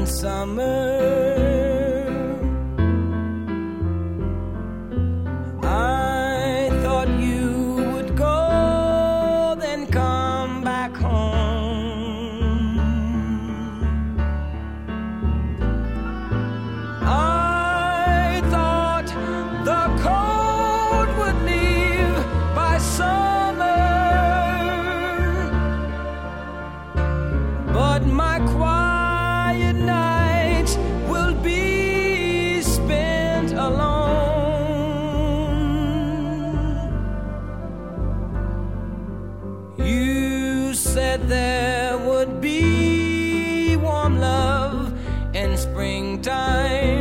summer. I thought you would go, then come back home. I thought the cold would leave by summer, but my quiet nights will be spent alone. You said there would be warm love in springtime.